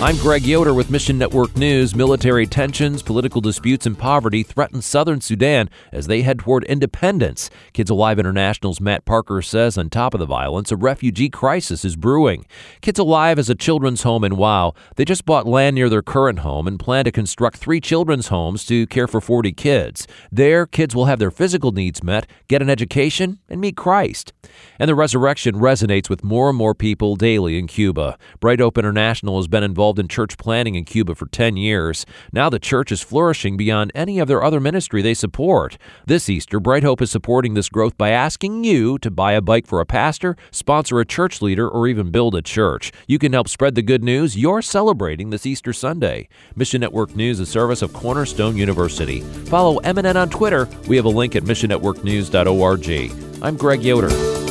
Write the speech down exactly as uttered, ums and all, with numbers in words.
I'm Greg Yoder with Mission Network News. Military tensions, political disputes, and poverty threaten southern Sudan as they head toward independence. Kids Alive International's Matt Parker says on top of the violence, a refugee crisis is brewing. Kids Alive is a children's home in Wow. They just bought land near their current home and plan to construct three children's homes to care for forty kids. There, kids will have their physical needs met, get an education, and meet Christ. And the resurrection resonates with more and more people daily in Cuba. Bright Hope International has been involved in church planting in Cuba for ten years. Now the church is flourishing beyond any of their other ministry they support. This Easter, Bright Hope is supporting this growth by asking you to buy a bike for a pastor, sponsor a church leader, or even build a church. You can help spread the good news you're celebrating this Easter Sunday. Mission Network News is a service of Cornerstone University. Follow M N N on Twitter. We have a link at mission network news dot org. I'm Greg Yoder.